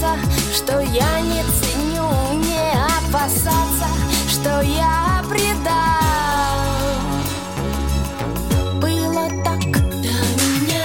бояться, что я не ценю, не опасаться, что я предал. Было так до меня.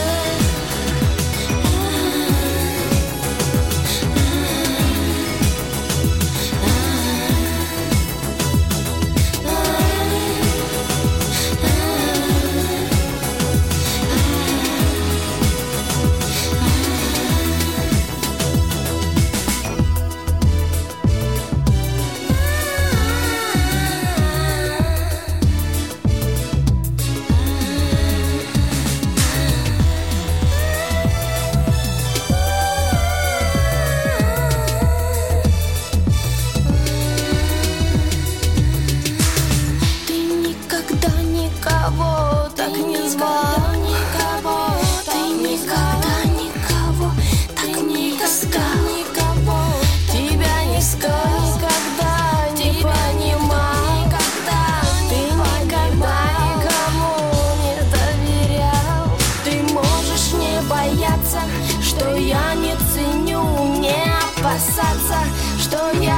Никого так не звал, ты никогда никого так не искал, тебя не искал, никогда не понимал, ты никогда никому не доверял. Ты можешь не бояться, что я не ценю, не опасаться, что я